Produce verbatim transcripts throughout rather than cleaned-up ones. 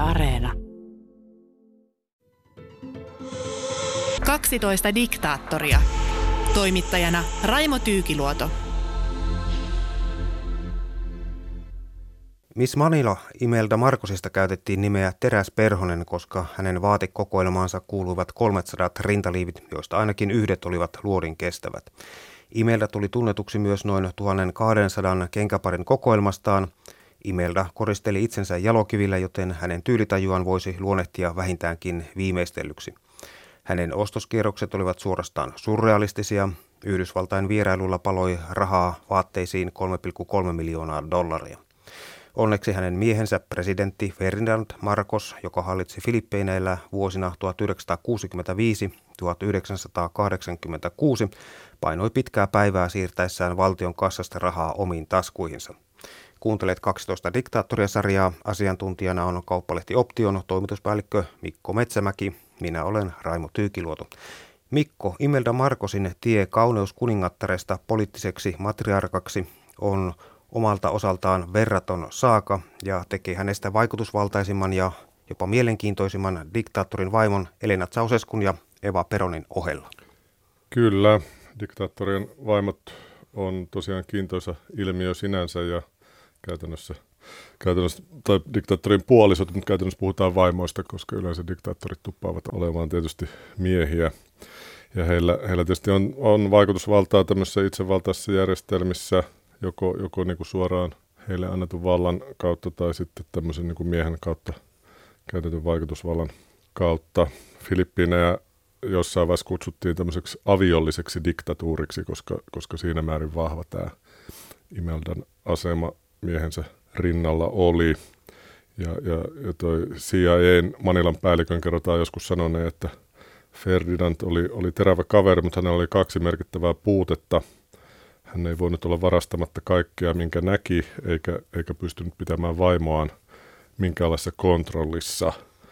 Areena. kaksitoista diktaattoria. Toimittajana Raimo Tyykiluoto. Miss Manila Imelda Marcosista käytettiin nimeä Teräs Perhonen, koska hänen vaatekokoelmaansa kuuluivat kolmesataa rintaliivit, joista ainakin yhdet olivat luodin kestävät. Imelda tuli tunnetuksi myös noin tuhatkaksisataa kenkäparin kokoelmastaan. Imelda koristeli itsensä jalokivillä, joten hänen tyylitajuaan voisi luonnehtia vähintäänkin viimeistellyksi. Hänen ostoskierrokset olivat suorastaan surrealistisia. Yhdysvaltain vierailulla paloi rahaa vaatteisiin kolme pilkku kolme miljoonaa dollaria. Onneksi hänen miehensä presidentti Ferdinand Marcos, joka hallitsi Filippiineillä vuosina tuhatyhdeksänsataakuusikymmentäviisi - tuhatyhdeksänsataakahdeksankymmentäkuusi, painoi pitkää päivää siirtäessään valtion kassasta rahaa omiin taskuihinsa. Kuuntelet kaksitoista diktaattoria-sarjaa. Asiantuntijana on kauppalehti Option toimituspäällikkö Mikko Metsämäki. Minä olen Raimo Tyykiluoto. Mikko, Imelda Marcosin tie kauneuskuningattaresta poliittiseksi matriarkaksi on omalta osaltaan verraton saaka ja tekee hänestä vaikutusvaltaisimman ja jopa mielenkiintoisimman diktaattorin vaimon Elena Ceausescun ja Eva Peronin ohella. Kyllä, diktaattorien vaimot on tosiaan kiintoisa ilmiö sinänsä ja käytännössä, käytännössä tai diktaattorin puolisot, mutta käytännössä puhutaan vaimoista, koska yleensä diktaattorit tuppaavat olemaan tietysti miehiä. Ja heillä, heillä tietysti on, on vaikutusvaltaa tämmöisissä itsevaltaisissa järjestelmissä, joko, joko niin kuin suoraan heille annetun vallan kautta tai sitten tämmöisen niin kuin miehen kautta käytetyn vaikutusvallan kautta. Filippiinejä jossain vaiheessa kutsuttiin tämmöiseksi aviolliseksi diktatuuriksi, koska, koska siinä määrin vahva tämä Imeldan asema miehensä rinnalla oli. Ja, ja, ja toi C I A:n Manilan päällikön kerrotaan joskus sanoneen, että Ferdinand oli, oli terävä kaveri, mutta hänellä oli kaksi merkittävää puutetta. Hän ei voinut olla varastamatta kaikkea, minkä näki, eikä, eikä pystynyt pitämään vaimoaan minkäänlaisessa kontrollissa.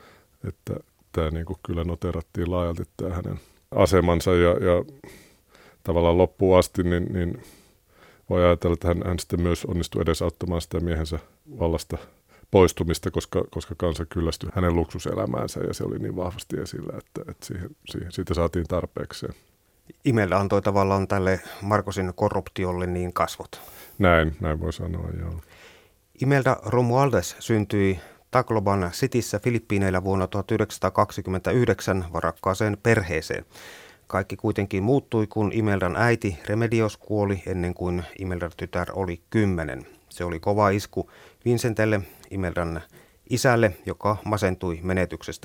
Että tämä niin kuin kyllä noterattiin laajalti tämä hänen asemansa ja, ja tavallaan loppuun asti, niin, niin voi ajatella, että hän, hän sitten myös onnistui edesauttamaan sitä miehensä vallasta poistumista, koska, koska kansa kyllästyi hänen luksuselämäänsä ja se oli niin vahvasti esillä, että, että siihen, siihen, siitä saatiin tarpeeksi. Imelda antoi tavallaan tälle Marcosin korruptiolle niin kasvot. Näin, näin voi sanoa, joo. Imelda Romualdez syntyi Tacloban Cityssä Filippiineillä vuonna tuhatyhdeksänsataakaksikymmentäyhdeksän varakkaaseen perheeseen. Kaikki kuitenkin muuttui, kun Imeldan äiti Remedios kuoli ennen kuin Imeldan tytär oli kymmenen. Se oli kova isku Vincentelle, Imeldan isälle, joka masentui menetyksestä.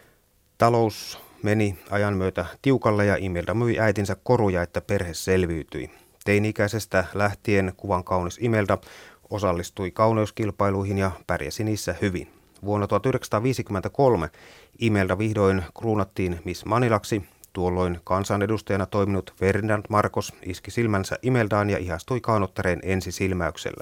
Talous meni ajan myötä tiukalle ja Imelda myi äitinsä koruja, että perhe selviytyi. Teini-ikäisestä lähtien kuvan kaunis Imelda osallistui kauneuskilpailuihin ja pärjäsi niissä hyvin. Vuonna tuhatyhdeksänsataaviisikymmentäkolme Imelda vihdoin kruunattiin Miss Manilaksi. Tuolloin kansanedustajana toiminut Ferdinand Marcos iski silmänsä Imeldaan ja ihastui kaunottareen ensisilmäyksellä.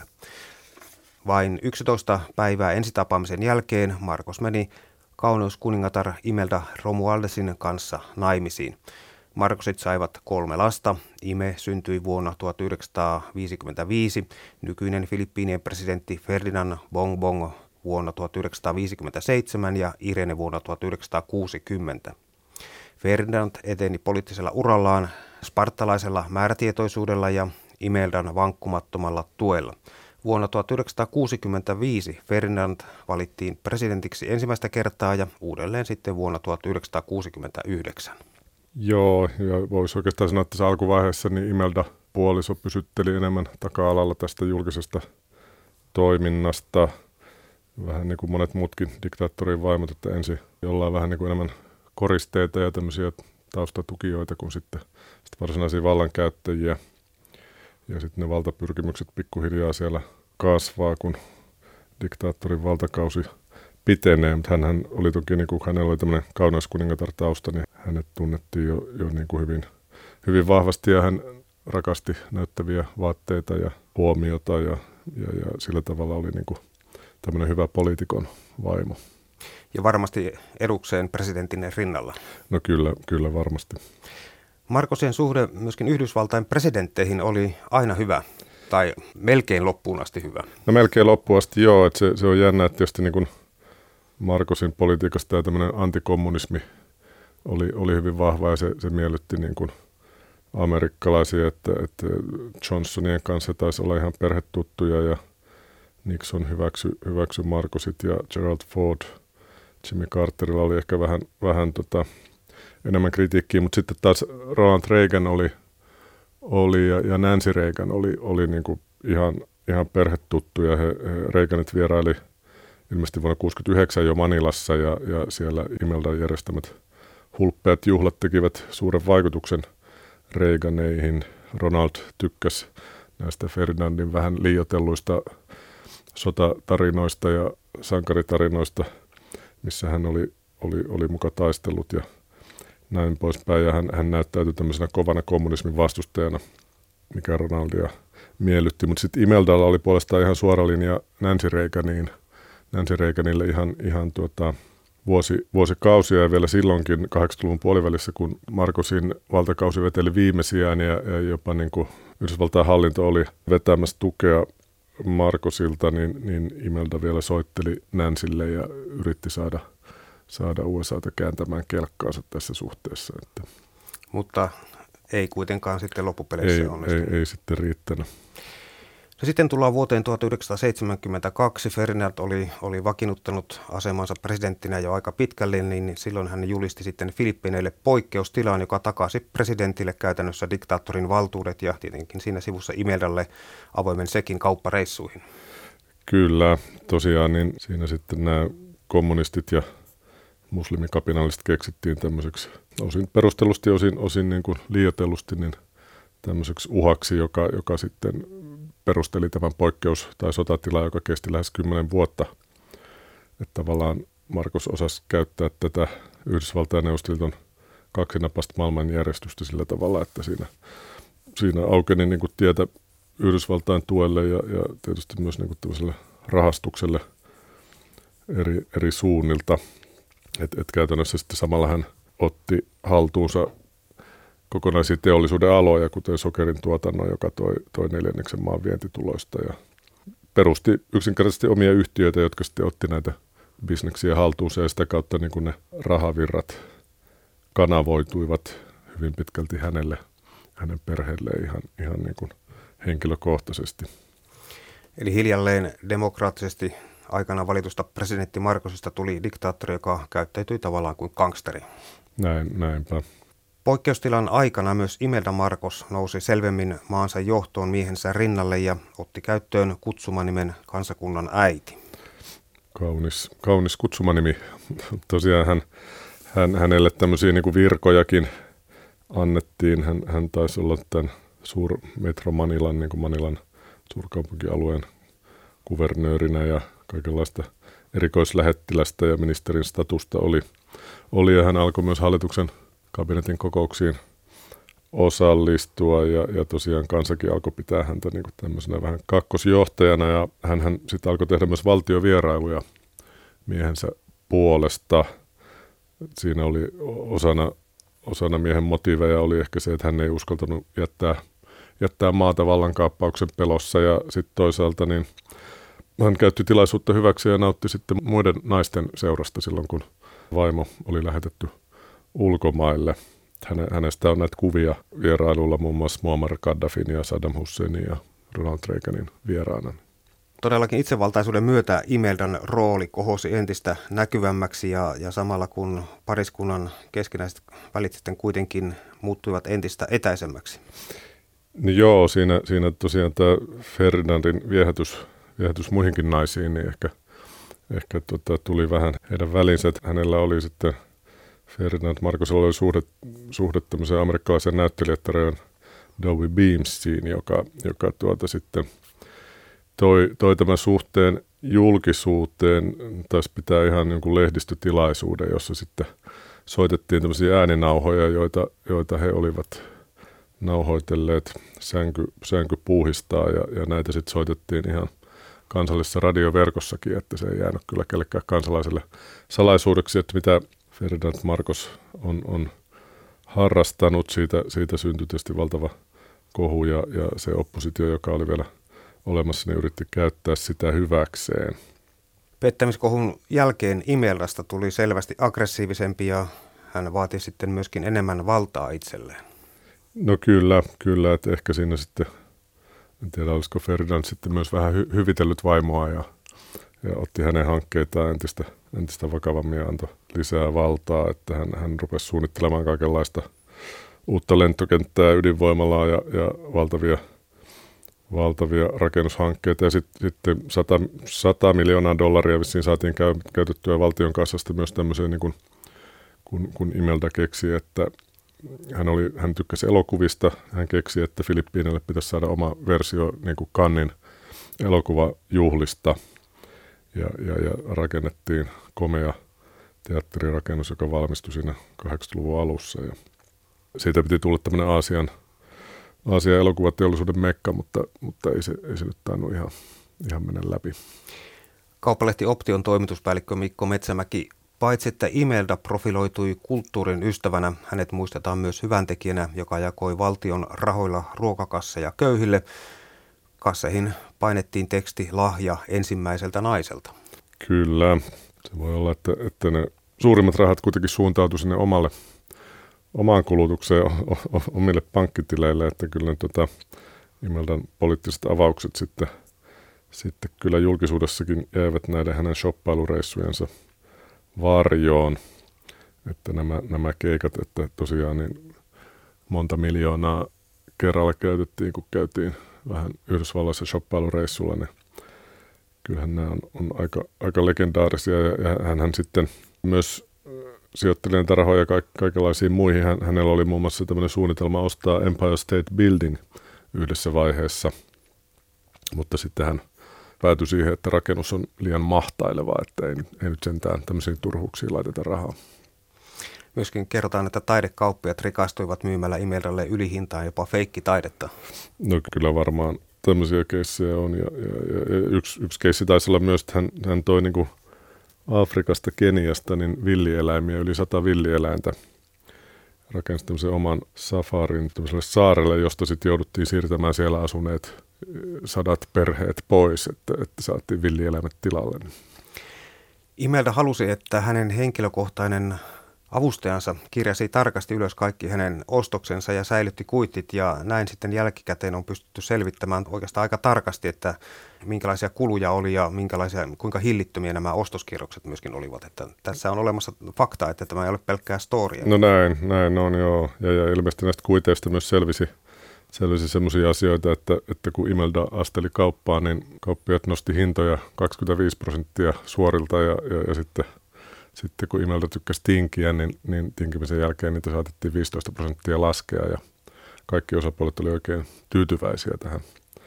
Vain yksitoista päivää ensitapaamisen jälkeen Marcos meni kauneuskuningatar Imelda Romualdezin kanssa naimisiin. Marcosit saivat kolme lasta. Ime syntyi vuonna tuhatyhdeksänsataaviisikymmentäviisi, nykyinen Filippiinien presidentti Ferdinand Bongbong vuonna tuhatyhdeksänsataaviisikymmentäseitsemän ja Irene vuonna tuhatyhdeksänsataakuusikymmentä. Ferdinand eteni poliittisella urallaan spartalaisella määrätietoisuudella ja Imeldan vankkumattomalla tuella. Vuonna tuhatyhdeksänsataakuusikymmentäviisi Ferdinand valittiin presidentiksi ensimmäistä kertaa ja uudelleen sitten vuonna tuhatyhdeksänsataakuusikymmentäyhdeksän. Joo, ja voisi oikeastaan sanoa, että tässä alkuvaiheessa niin Imelda puoliso pysytteli enemmän taka-alalla tästä julkisesta toiminnasta. Vähän niin kuin monet muutkin diktaattorin vaimot, että ensin jollain vähän niin kuin enemmän koristeita ja tämmöisiä taustatukijoita kuin sitten, sitten varsinaisia vallankäyttäjiä. Ja sitten ne valtapyrkimykset pikkuhiljaa siellä kasvaa, kun diktaattorin valtakausi pitenee. Mutta hänhän oli toki, niin kuin hänellä oli tämmöinen kauneuskuningatar tausta, niin hänet tunnettiin jo, jo niin kuin hyvin, hyvin vahvasti ja hän rakasti näyttäviä vaatteita ja huomiota ja, ja, ja sillä tavalla oli niin kuin tämmöinen hyvä poliitikon vaimo. Ja varmasti edukseen presidentin rinnalla. No kyllä, kyllä varmasti. Marcosien suhde myöskin Yhdysvaltain presidentteihin oli aina hyvä, tai melkein loppuun asti hyvä. No melkein loppuun asti joo, että se, se on jännä, että tietysti niin kuin Marcosin politiikasta ja tämmöinen antikommunismi oli, oli hyvin vahva ja se, se miellytti niin kuin amerikkalaisia, että, että Johnsonien kanssa taisi olla ihan perhetuttuja ja Nixon hyväksy, hyväksy Marcosit ja Gerald Ford. Jimmy Carterilla oli ehkä vähän, vähän tota, enemmän kritiikkiä, mutta sitten taas Ronald Reagan oli, oli ja, ja Nancy Reagan oli, oli niin kuin ihan, ihan perhetuttuja. He, he Reaganit vieraili ilmeisesti vuonna tuhatyhdeksänsataakuusikymmentäyhdeksän jo Manilassa ja, ja siellä Imeldan järjestämät hulppeat juhlat tekivät suuren vaikutuksen Reaganeihin. Ronald tykkäsi näistä Ferdinandin vähän liioitelluista sotatarinoista ja sankaritarinoista, missä hän oli, oli, oli muka taistellut ja näin poispäin. Ja hän, hän näyttäytyi tämmöisenä kovana kommunismin vastustajana, mikä Ronaldia miellytti. Mutta sitten Imeldalla oli puolestaan ihan suora linja Nancy Reaganiin. Nancy Reaganille ihan, ihan tuota, vuosi, vuosikausia ja vielä silloinkin kahdeksankymmentäluvun puolivälissä, kun Marcosin valtakausi veteli viimeisiään ja, ja jopa niin kuin Yhdysvaltain hallinto oli vetämässä tukea Marcosilta, niin, niin Imelda vielä soitteli Nancylle ja yritti saada, saada U S A:ta kääntämään kelkkaansa tässä suhteessa. Että mutta ei kuitenkaan sitten loppupeleissä ei, onnistunut. Ei, ei sitten riittänyt. No sitten tullaan vuoteen tuhatyhdeksänsataaseitsemänkymmentäkaksi. Ferdinand oli, oli vakiinnuttanut asemansa presidenttinä jo aika pitkälle, niin silloin hän julisti sitten Filippiineille poikkeustilaan, joka takasi presidentille käytännössä diktaattorin valtuudet ja tietenkin siinä sivussa Imeldalle avoimen sekin kauppareissuihin. Kyllä, tosiaan niin siinä sitten nämä kommunistit ja muslimikapinalliset keksittiin tämmöiseksi osin perustellusti, osin, osin niin kuin liioitellusti niin tämmöiseksi uhaksi, joka, joka sitten perusteli tämän poikkeus- tai sotatilaa, joka kesti lähes kymmenen vuotta. Että tavallaan Marcos osasi käyttää tätä Yhdysvaltain ja Neuvostoliiton kaksinapasta maailmanjärjestystä sillä tavalla, että siinä, siinä aukeni niin kuin tietä Yhdysvaltain tuelle ja, ja tietysti myös niin kuin tämmöiselle rahastukselle eri, eri suunnilta. Et, et käytännössä sitten samalla hän otti haltuunsa kokonaisia teollisuuden aloja, kuten sokerin tuotannon, joka toi, toi neljänneksen maan vientituloista ja perusti yksinkertaisesti omia yhtiöitä, jotka sitten otti näitä bisneksiä haltuunsa ja sitä kautta niin kuin ne rahavirrat kanavoituivat hyvin pitkälti hänelle, hänen perheelleen ihan, ihan niin kuin henkilökohtaisesti. Eli hiljalleen demokraattisesti aikana valitusta presidentti Marcosista tuli diktaattori, joka käyttäytyi tavallaan kuin gangsteri. Näin, näinpä. Poikkeustilan aikana myös Imelda Marcos nousi selvemmin maansa johtoon miehensä rinnalle ja otti käyttöön kutsumanimen kansakunnan äiti. Kaunis, kaunis kutsumanimi. Tosiaan hän, hän, hänelle tämmöisiä niin kuin virkojakin annettiin. Hän, hän taisi olla tämän suurmetro Manilan, niin kuin Manilan suurkaupunkialueen kuvernöörinä ja kaikenlaista erikoislähettilästä ja ministerin statusta oli. oli ja hän alkoi myös hallituksen kabinetin kokouksiin osallistua ja, ja tosiaan kansakin alkoi pitää häntä niin kuin tämmöisenä vähän kakkosjohtajana ja hän sitten alkoi tehdä myös valtiovierailuja miehensä puolesta. Siinä oli osana, osana miehen motiiveja oli ehkä se, että hän ei uskaltanut jättää, jättää maata vallankaappauksen pelossa ja sitten toisaalta niin hän käytti tilaisuutta hyväksi ja nautti sitten muiden naisten seurasta silloin, kun vaimo oli lähetetty ulkomaille. Häne, hänestä on näitä kuvia vierailulla muun muassa Muammar Gaddafin ja Saddam Husseinin ja Ronald Reaganin vieraana. Todellakin itsevaltaisuuden myötä Imeldan rooli kohosi entistä näkyvämmäksi ja, ja samalla kun pariskunnan keskinäiset välit sitten kuitenkin muuttuivat entistä etäisemmäksi. Niin joo, siinä, siinä tosiaan tämä Ferdinandin viehätys, viehätys muihinkin naisiin, niin ehkä, ehkä tota, tuli vähän heidän välinsä. Hänellä oli sitten Ferdinand Marcosilla oli suhde, suhde tämmöiseen amerikkalaiseen näyttelijättäreen Dovie Beamsiin, joka, joka tuota sitten toi, toi tämän suhteen julkisuuteen, taisi pitää ihan niin kuin lehdistötilaisuuden, jossa sitten soitettiin tämmöisiä ääninauhoja, joita, joita he olivat nauhoitelleet sänky, sänkypuuhistaa ja, ja näitä sitten soitettiin ihan kansallisessa radioverkossakin, että se ei jäänyt kyllä kellekään kansalaiselle salaisuudeksi, että mitä Ferdinand Marcos on, on harrastanut. Siitä, siitä syntyi tietysti valtava kohu ja, ja se oppositio, joka oli vielä olemassa, niin yritti käyttää sitä hyväkseen. Pettämiskohun jälkeen Imeldasta tuli selvästi aggressiivisempi ja hän vaati sitten myöskin enemmän valtaa itselleen. No kyllä, kyllä, että ehkä siinä sitten, en tiedä olisiko Ferdinand sitten myös vähän hy- hyvitellyt vaimoa ja, ja otti hänen hankkeitaan entistä, entistä vakavammin ja antoi lisää valtaa, että hän, hän rupesi suunnittelemaan kaikenlaista uutta lentokenttää, ydinvoimalaa ja, ja valtavia, valtavia rakennushankkeita. Ja sit, sitten sata miljoonaa dollaria vissiin saatiin käy, käytettyä valtion kassasta myös tämmöiseen, niin kuin, kun, kun Imelda keksi, että hän, oli, hän tykkäsi elokuvista. Hän keksi, että Filippiineille pitäisi saada oma versio niin kuin Cannesin elokuvajuhlista. Ja, ja, ja rakennettiin komea teatterirakennus, joka valmistui siinä kahdeksankymmentäluvun alussa. Ja siitä piti tulla tämmöinen Aasian, Aasian elokuvateollisuuden mekka, mutta, mutta ei, se, ei se nyt tainnut ihan, ihan mennä läpi. Kauppalehti Option toimituspäällikkö Mikko Metsämäki, paitsi että Imelda profiloitui kulttuurin ystävänä, hänet muistetaan myös hyväntekijänä, joka jakoi valtion rahoilla ruokakasseja köyhille. Kasseihin painettiin teksti lahja ensimmäiseltä naiselta. Kyllä, se voi olla, että, että ne suurimmat rahat kuitenkin suuntautui sinne omalle omaan kulutukseen omille pankkitileille, että kyllä ne tota, Imeldan poliittiset avaukset sitten, sitten kyllä julkisuudessakin jäivät näiden hänen shoppailureissujensa varjoon, että nämä, nämä keikat, että tosiaan niin monta miljoonaa kerralla käytettiin, kun käytiin vähän Yhdysvalloissa shoppailureissulla, niin kyllähän nämä on, on aika, aika legendaarisia ja, ja hänhän sitten myös sijoitteli näitä rahoja ka- kaikenlaisiin muihin. Hän, hänellä oli muun muassa tämmöinen suunnitelma ostaa Empire State Building yhdessä vaiheessa, mutta sitten hän päätyi siihen, että rakennus on liian mahtaileva, että ei, ei nyt sentään tämmöisiin turhuuksiin laiteta rahaa. Myöskin kerrotaan, että taidekauppiat rikastuivat myymällä Imeldalle ylihintaan jopa feikkitaidetta. No kyllä varmaan tämmöisiä keissejä on ja, ja, ja yksi, yksi keissi taisi olla myös, että hän, hän toi niin kuin Afrikasta, Keniasta, niin villieläimiä, yli sata villieläintä. Rakensi tämmöisen oman safarin tämmöiselle saarelle, josta sitten jouduttiin siirtämään siellä asuneet sadat perheet pois, että, että saatiin villieläimet tilalle. Imelda halusi, että hänen henkilökohtainen avustajansa kirjasi tarkasti ylös kaikki hänen ostoksensa ja säilytti kuitit, ja näin sitten jälkikäteen on pystytty selvittämään oikeastaan aika tarkasti, että minkälaisia kuluja oli ja minkälaisia, kuinka hillittömiä nämä ostoskierrokset myöskin olivat. Että tässä on olemassa fakta, että tämä ei ole pelkkää storia. No näin, näin on joo, ja, ja ilmeisesti näistä kuiteista myös selvisi, selvisi sellaisia asioita, että, että kun Imelda asteli kauppaan, niin kauppiaat nosti hintoja kaksikymmentäviisi prosenttia suorilta ja, ja, ja sitten Sitten kun Imelda tykkäsi tinkiä, niin, niin tinkimisen jälkeen niitä saatettiin viisitoista prosenttia laskea ja kaikki osapuolet oli oikein tyytyväisiä tähän,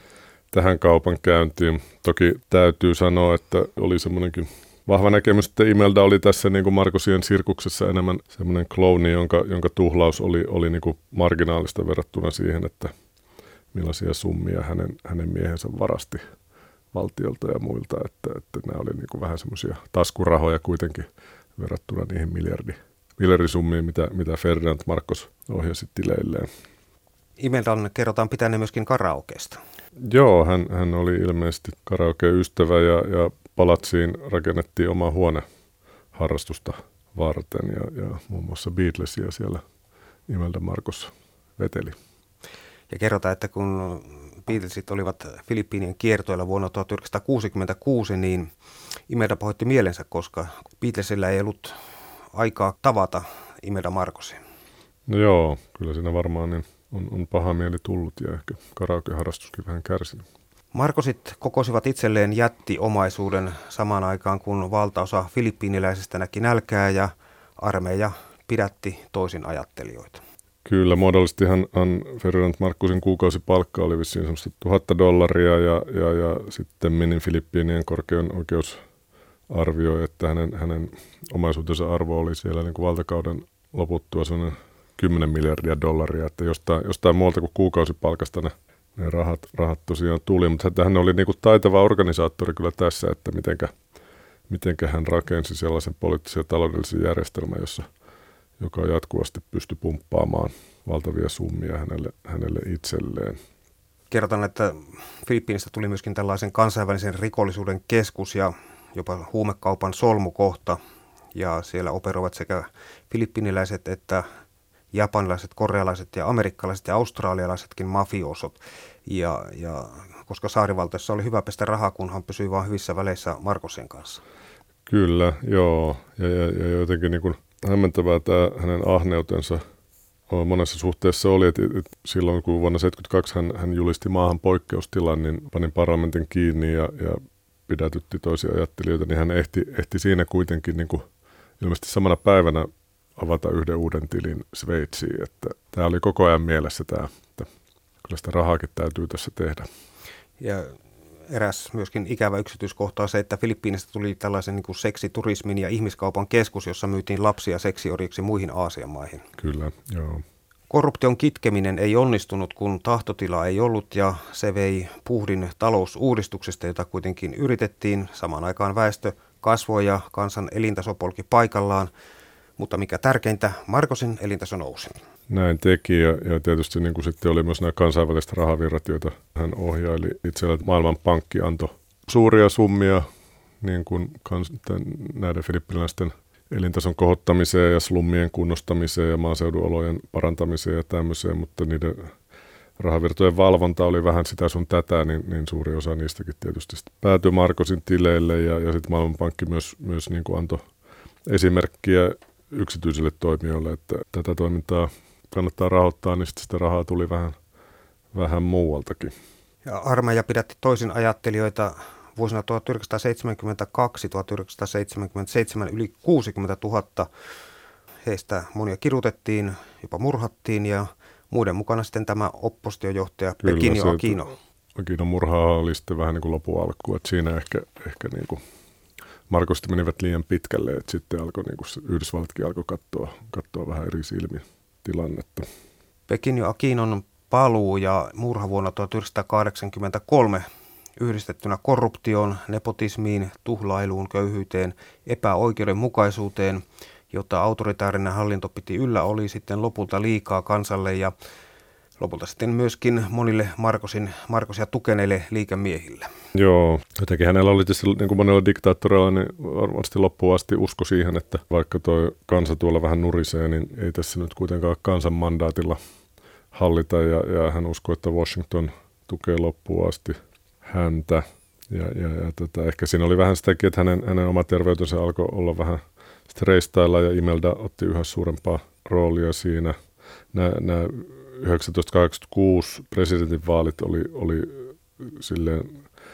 tähän kaupan käyntiin. Toki täytyy sanoa, että oli semmoinenkin vahva näkemys, että Imelda oli tässä niin kuin Marcosien sirkuksessa enemmän semmoinen klouni, jonka, jonka tuhlaus oli, oli niin kuin marginaalista verrattuna siihen, että millaisia summia hänen, hänen miehensä varasti valtiolta ja muilta, että, että nämä oli niin kuin vähän semmoisia taskurahoja kuitenkin verrattuna niihin miljardi, miljardisummiin, mitä, mitä Ferdinand Marcos ohjasi tileilleen. Imeldan kerrotaan pitäneen myöskin karaokeesta. Joo, hän, hän oli ilmeisesti karaoke-ystävä ja, ja palatsiin rakennettiin oma huone harrastusta varten ja, ja muun muassa Beatlesia siellä Imelda Marcos veteli. Ja kerrotaan, että kun Beatlesit olivat Filippiinien kiertoilla vuonna tuhatyhdeksänsataakuusikymmentäkuusi, niin Imelda pahoitti mielensä, koska Beatlesillä ei ollut aikaa tavata Imelda Marcosia. No joo, kyllä siinä varmaan niin on, on paha mieli tullut ja ehkä karaoke-harrastuskin vähän kärsinyt. Marcosit kokosivat itselleen jättiomaisuuden samaan aikaan, kun valtaosa filippiiniläisistä näki nälkää ja armeija pidätti toisin ajattelijoita. Kyllä, muodollistihan Ferdinand Marcosin kuukausipalkka oli vissiin semmoista tuhatta dollaria ja, ja, ja sitten Minin Filippiinien korkein oikeus arvioi, että hänen, hänen omaisuutensa arvo oli siellä niin kuin valtakauden loputtua sellainen kymmenen miljardia dollaria, että jostain, jostain muualta kuin kuukausipalkasta ne, ne rahat, rahat tosiaan tuli, mutta hän oli niin kuin taitava organisaattori kyllä tässä, että mitenkä, mitenkä hän rakensi sellaisen poliittisen ja taloudellisen järjestelmän, jossa joka jatkuvasti pystyi pumppaamaan valtavia summia hänelle, hänelle itselleen. Kerrotaan, että Filippiinistä tuli myöskin tällaisen kansainvälisen rikollisuuden keskus ja jopa huumekaupan solmukohta. Ja siellä operoivat sekä filippiniläiset että japanilaiset, korealaiset ja amerikkalaiset ja australialaisetkin mafiosot. Ja, ja koska saarivaltiossa oli hyvä pestä rahaa, kunhan pysyi vain hyvissä väleissä Marcosin kanssa. Kyllä, joo. Ja, ja, ja jotenkin niin kuin hämmentävää tämä hänen ahneutensa monessa suhteessa oli, että, että silloin kun vuonna tuhatyhdeksänsataaseitsemänkymmentäkaksi hän, hän julisti maahan poikkeustilan, niin panin parlamentin kiinni ja, ja pidätytti toisia ajattelijoita, niin hän ehti, ehti siinä kuitenkin niin kuin ilmeisesti samana päivänä avata yhden uuden tilin Sveitsiin. Että tämä oli koko ajan mielessä tämä, että kyllä sitä rahaakin täytyy tässä tehdä. Ja eräs myöskin ikävä yksityiskohta on se, että Filippiinistä tuli tällaisen niin kuin seksiturismin ja ihmiskaupan keskus, jossa myytiin lapsia seksiorjiksi muihin Aasian maihin. Kyllä, joo. Korruption kitkeminen ei onnistunut, kun tahtotilaa ei ollut, ja se vei puhdin talousuudistuksesta, jota kuitenkin yritettiin. Samaan aikaan väestö kasvoi ja kansan elintaso polki paikallaan, mutta mikä tärkeintä, Marcosin elintaso nousi. Näin teki, ja, ja tietysti niin kuin sitten oli myös nämä kansainväliset rahavirrat, joita hän ohjaili. Itsellä Maailmanpankki antoi suuria summia niin kuin kans, näiden filippiniläisten elintason kohottamiseen ja slummien kunnostamiseen ja maaseudun olojen parantamiseen ja tämmöiseen, mutta niiden rahavirtojen valvonta oli vähän sitä sun tätä, niin, niin suuri osa niistäkin tietysti päätyi Marcosin tileille, ja, ja sitten Maailmanpankki myös, myös niin kuin antoi esimerkkiä yksityisille toimijoille, että tätä toimintaa kannattaa rahoittaa, niin sitten sitä rahaa tuli vähän, vähän muualtakin. Ja armeija pidätti toisin ajattelijoita vuosina tuhatyhdeksänsataaseitsemänkymmentäkaksi tuhatyhdeksänsataaseitsemänkymmentäseitsemän yli kuusikymmentätuhatta. Heistä monia kidutettiin, jopa murhattiin, ja muiden mukana sitten tämä oppositiojohtaja Pequeño Aquino. Aquinon murhaa oli sitten vähän niin kuin lopun alkuun, että siinä ehkä, ehkä niin kuin Marcosta menivät liian pitkälle, että sitten alkoi, niin kuin Yhdysvallatkin alkoi katsoa, katsoa vähän eri silmin tilannetta. Pequeño Aquinon paluu ja murha vuonna tuhatyhdeksänsataakahdeksankymmentäkolme yhdistettynä korruptioon, nepotismiin, tuhlailuun, köyhyyteen, epäoikeudenmukaisuuteen, jota autoritaarinen hallinto piti yllä, oli sitten lopulta liikaa kansalle ja lopulta sitten myöskin monille Marcosin, Marcosia tukeneille liikemiehille. Joo, jotenkin hänellä oli tietysti niin kuin monella diktaattoreilla, niin varmasti loppuun asti usko siihen, että vaikka tuo kansa tuolla vähän nurisee, niin ei tässä nyt kuitenkaan kansan mandaatilla hallita, ja, ja hän uskoi, että Washington tukee loppuun asti häntä. Ja, ja, ja tota, ehkä siinä oli vähän sitäkin, että hänen, hänen oma terveytensä alkoi olla vähän streistailla, ja Imelda otti yhä suurempaa roolia siinä. Nämä, nämä tuhatyhdeksänsataakahdeksankymmentäkuusi presidentinvaalit oli, oli silleen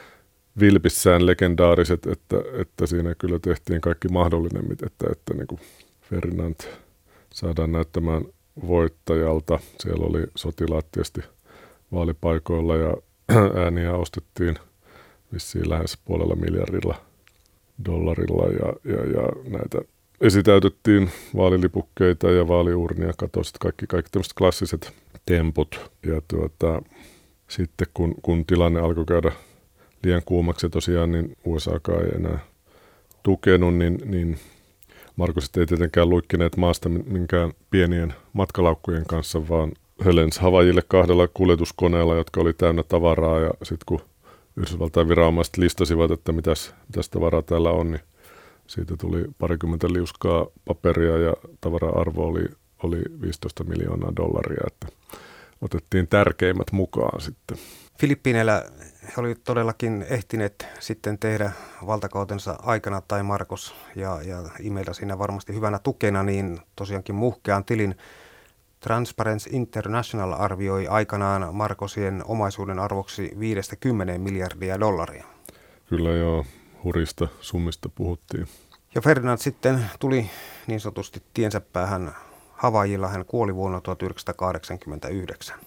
vilpissään legendaariset, että, että siinä kyllä tehtiin kaikki mahdollinen, että, että niin kuin Ferdinand saadaan näyttämään voittajalta. Siellä oli sotilaat tietysti vaalipaikoilla, ja ääniä ostettiin vissiin lähes puolella miljardilla dollarilla, ja, ja, ja näitä esitäytettiin vaalilipukkeita ja vaaliurnia, katosit kaikki, kaikki tämmöiset klassiset temput. Ja tuota, sitten kun, kun tilanne alkoi käydä liian kuumaksi tosiaan, niin U S Akaan ei enää tukenut, niin, niin Marcosit ei tietenkään luikkineet maasta minkään pienien matkalaukkujen kanssa, vaan hölens Havaijille kahdella kuljetuskoneella, jotka oli täynnä tavaraa, ja sitten kun Yhdysvaltain viranomaiset listasivat, että mitäs, mitäs tavaraa täällä on, niin siitä tuli parikymmentä liuskaa paperia, ja tavara-arvo oli, oli viisitoista miljoonaa dollaria, että otettiin tärkeimmät mukaan sitten. Filippiineillä he olivat todellakin ehtineet sitten tehdä valtakautensa aikana, tai Marcos ja, ja Imelda siinä varmasti hyvänä tukena, niin tosiaankin muhkean tilin. Transparency International arvioi aikanaan Marcosien omaisuuden arvoksi viidestä kymmeneen miljardia dollaria. Kyllä joo, hurista summista puhuttiin. Ja Ferdinand sitten tuli niin sanotusti tiensä päähän Havaijilla. Hän kuoli vuonna tuhatyhdeksänsataakahdeksankymmentäyhdeksän.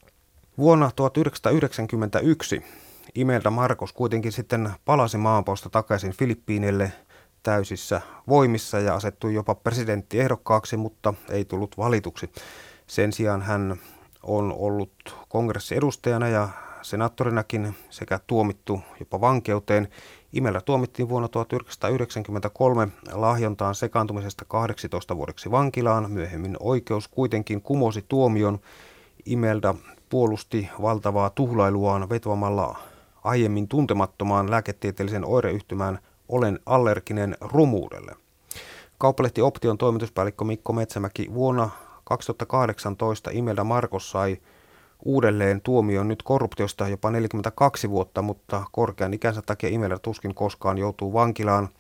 Vuonna tuhatyhdeksänsataayhdeksänkymmentäyksi Imelda Marcos kuitenkin sitten palasi maanpausta takaisin Filippiineille täysissä voimissa ja asettui jopa presidenttiehdokkaaksi, mutta ei tullut valituksi. Sen sijaan hän on ollut kongressiedustajana ja senaattorinakin sekä tuomittu jopa vankeuteen. Imelda tuomittiin vuonna tuhatyhdeksänsataayhdeksänkymmentäkolme lahjontaan sekaantumisesta kahdeksitoista vuodeksi vankilaan. Myöhemmin oikeus kuitenkin kumosi tuomion. Imelda puolusti valtavaa tuhlailuaan vetoamalla aiemmin tuntemattomaan lääketieteellisen oireyhtymään Olen allerginen rumuudelle. Kauppalehti Option toimituspäällikkö Mikko Metsämäki, vuonna kaksituhattakahdeksantoista Imelda Marcos sai uudelleen tuomion nyt korruptiosta jopa neljäkymmentäkaksi vuotta, mutta korkean ikänsä takia Imelda tuskin koskaan joutuu vankilaan.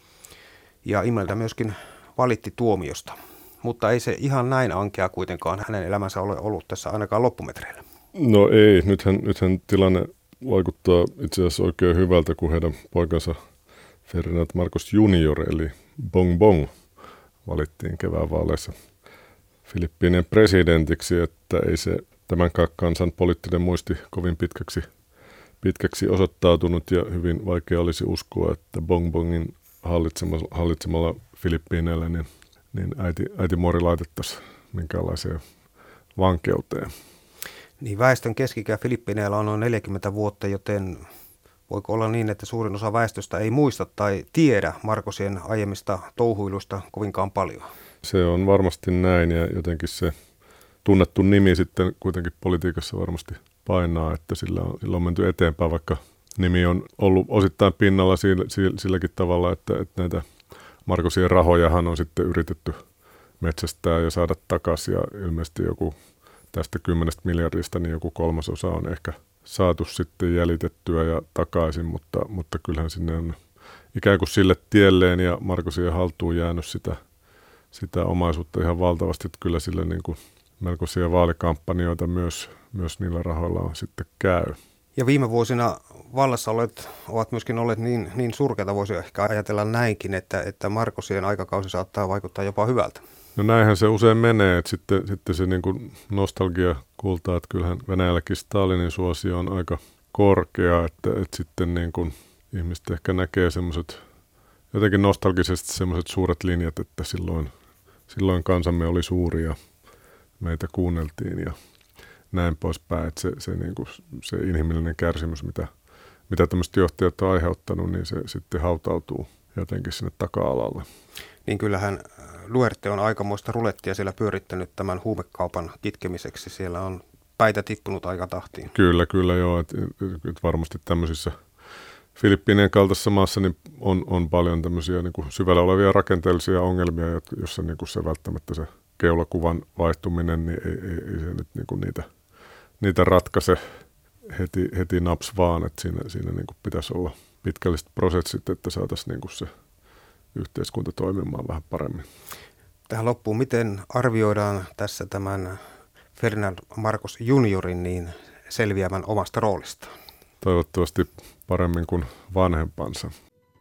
Ja Imelda myöskin valitti tuomiosta. Mutta ei se ihan näin ankea kuitenkaan hänen elämänsä ole ollut tässä ainakaan loppumetreillä. No ei, nythän, nythän tilanne vaikuttaa itse asiassa oikein hyvältä, kun heidän poikansa Ferdinand Marcos junior eli Bong Bong valittiin kevään vaaleissa Filippiinien presidentiksi, että ei se tämän kansan poliittinen muisti kovin pitkäksi, pitkäksi osoittautunut ja hyvin vaikea olisi uskoa, että Bong Bongin hallitsemalla, hallitsemalla Filippiineillä niin, niin äiti, äitimuori laitettaisiin minkäänlaiseen vankeuteen. Niin väestön keski-ikä Filippiineillä on noin neljäkymmentä vuotta, joten voiko olla niin, että suurin osa väestöstä ei muista tai tiedä Marcosien aiemmista touhuiluista kovinkaan paljon? Se on varmasti näin ja jotenkin se tunnettu nimi sitten kuitenkin politiikassa varmasti painaa, että sillä on, sillä on menty eteenpäin, vaikka nimi on ollut osittain pinnalla sillä, silläkin tavalla, että, että näitä Marcosien rahojahan on sitten yritetty metsästää ja saada takaisin ja ilmeisesti joku tästä kymmenestä miljardista niin joku kolmasosa on ehkä saatu sitten jäljitettyä ja takaisin, mutta, mutta kyllähän sinne on ikään kuin sille tielleen ja Marcosien haltuun jäänyt sitä, sitä omaisuutta ihan valtavasti, että kyllä sille niin kuin melkoisia vaalikampanjoita myös, myös niillä rahoilla on sitten käy. Ja viime vuosina vallassa olet, ovat myöskin olleet niin, niin surkeita, voisi ehkä ajatella näinkin, että, että Marcosien aikakausi saattaa vaikuttaa jopa hyvältä. No näinhän se usein menee, että sitten, sitten se niin kuin nostalgia kuultaa, että kyllähän Venäjälläkin Stalinin suosio on aika korkea, että, että sitten niin kuin ihmiset ehkä näkee semmoiset jotenkin nostalgisesti semmoiset suuret linjat, että silloin, silloin kansamme oli suuri ja meitä kuunneltiin ja näin poispäin, että se, se, niin kuin, se inhimillinen kärsimys, mitä, mitä tämmöiset johtajat on aiheuttanut, niin se sitten hautautuu jotenkin sinne taka-alalle. Niin kyllähän Duterte on aikamoista rulettia siellä pyörittänyt tämän huumekaupan kitkemiseksi. Siellä on päitä tippunut aika tahtiin. Kyllä, kyllä joo. Että et varmasti tämmöisissä Filippiinien kaltaisessa maassa niin on, on paljon tämmöisiä niin kuin syvällä olevia rakenteellisia ongelmia, joissa niin kuin se välttämättä se keulakuvan vaihtuminen, niin ei, ei, ei se nyt niin kuin niitä, niitä ratkaise heti, heti naps vaan. Että siinä siinä niin kuin pitäisi olla pitkälliset prosessit, että saataisiin niin kuin se yhteiskunta toimimaan vähän paremmin. Tähän loppuun, miten arvioidaan tässä tämän Ferdinand Marcos juniorin niin selviämän omasta roolistaan? Toivottavasti paremmin kuin vanhempansa.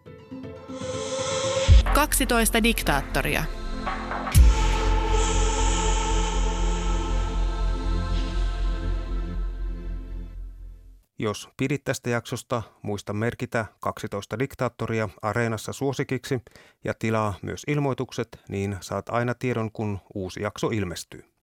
kaksitoista diktaattoria. Jos pidit tästä jaksosta, muista merkitä kaksitoista diktaattoria Areenassa suosikiksi ja tilaa myös ilmoitukset, niin saat aina tiedon, kun uusi jakso ilmestyy.